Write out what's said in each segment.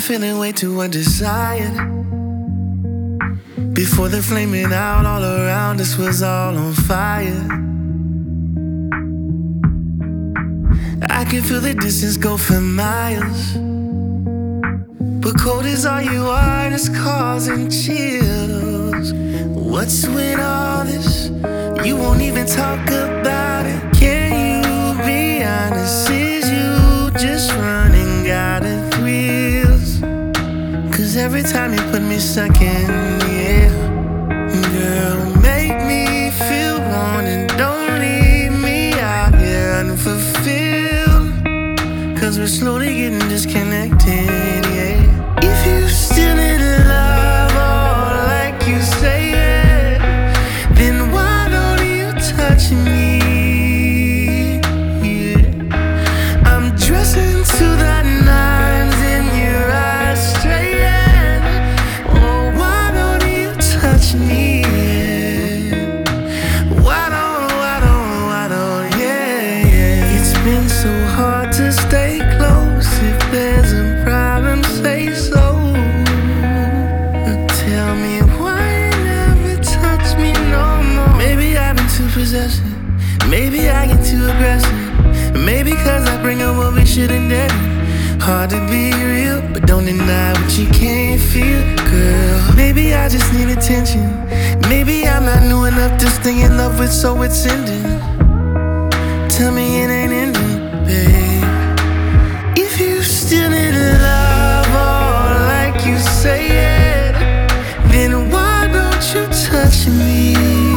feeling way too undesired. Before the flaming out all around us was all on fire. I can feel the distance go for miles, but cold is all you are, and it's causing chills. What's with all this? You won't even talk about it. Can you be honest? Is you just running out of thrills? Cause every time you put me second, yeah. Girl, make me feel wanted. Don't leave me out here unfulfilled. Cause we're slowly getting disconnected, yeah. If you still in love, or like you say it, then why don't you touch me? Yeah. I'm dressing to the nines in your eyes straight. Oh, why don't you touch me? Yeah. Why don't, yeah. It's been so hard to stay close. If there's a problem, say so. Tell me why you never touch me no more. Maybe I've been too possessive. Maybe I get too aggressive. Maybe cause I bring up what we shouldn't do. Hard to be real, but don't deny what you can't feel, girl. Maybe I just need attention. Maybe I'm not new enough to stay in love with, so it's ending. Tell me it ain't ending, babe. If you still in love, or like you say it, then why don't you touch me?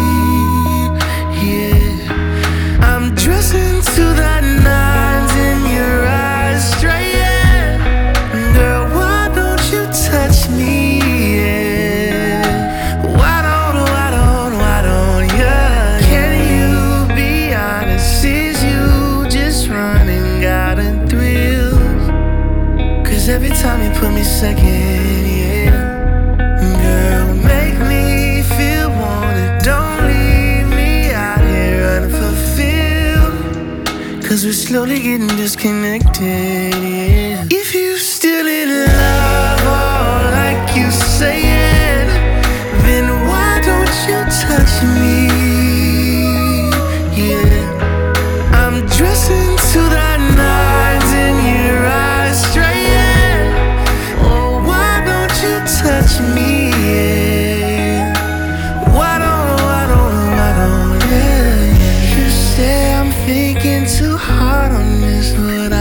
Yeah, I'm dressing to the nines in your eyes straight. Girl, why don't you touch me? Yeah, why don't, yeah. Can you be honest? Is you just running out of thrills? Cause every time you put me second, yeah. Girl, make me feel wanted. Don't leave me out here unfulfilled. Cause we're slowly getting disconnected, yeah. If you still in love, or like you say it, then why don't you touch me? Yeah, I'm dressing to the nines in your eyes straight. Oh, why don't you touch me? Yeah, why don't, yeah. You say I'm thinking too hard on this, but